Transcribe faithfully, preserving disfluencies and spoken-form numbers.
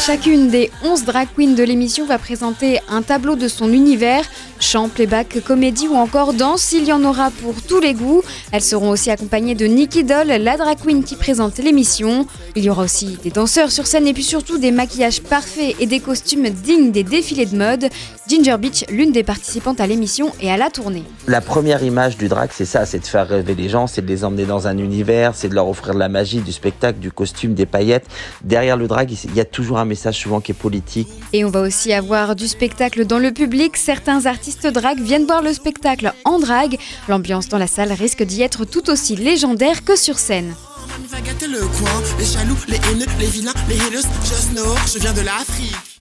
Chacune des onze drag queens de l'émission va présenter un tableau de son univers, chant, playback, comédie ou encore danse. Il y en aura pour tous les goûts. Elles seront aussi accompagnées de Nicky Doll, la drag queen qui présente l'émission. Il y aura aussi des danseurs sur scène et puis surtout des maquillages parfaits et des costumes dignes des défilés de mode. Ginger Beach, l'une des participantes à l'émission et à la tournée. La première image du drag, c'est ça, c'est de faire rêver les gens, c'est de les emmener dans un univers, c'est de leur offrir de la magie, du spectacle, du costume, des paillettes. Derrière le drag, il y a toujours un message souvent qui est politique. Et on va aussi avoir du spectacle dans le public. Certains artistes drag viennent voir le spectacle en drag. L'ambiance dans la salle risque d'y être tout aussi légendaire que sur scène. Va gâter le coin, les jaloux, les haineux, les vilains, les haters, just know, je viens de l'Afrique.